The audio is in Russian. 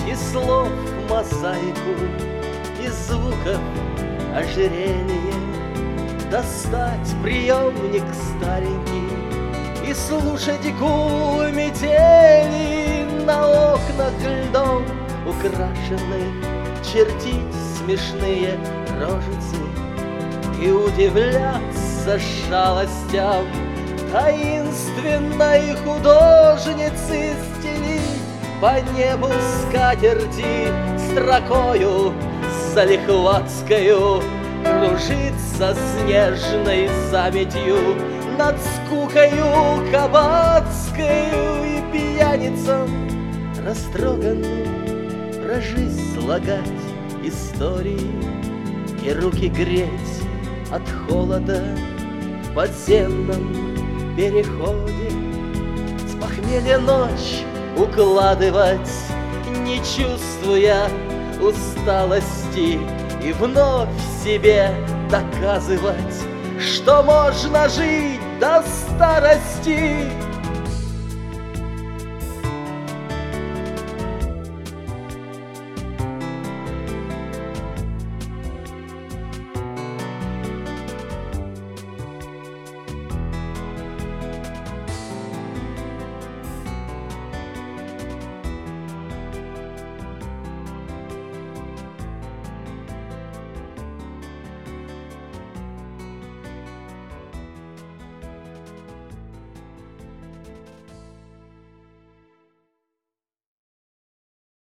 и слов мозаику, и звуков ожерелье, достать приемник старенький и слушать гул метели на окнах льдом украшенных, чертить смешные рожицы и удивляться шалостям таинственной художницы, стелить по небу скатерти строкою залихватскою, кружиться снежной заметью над скукою кабацкою и пьяницам растроганным про жизнь слагать истории и руки греть от холода в подземном переходе, с похмелья ночь укладывать, не чувствуя усталости, и вновь себе доказывать, что можно жить до старости.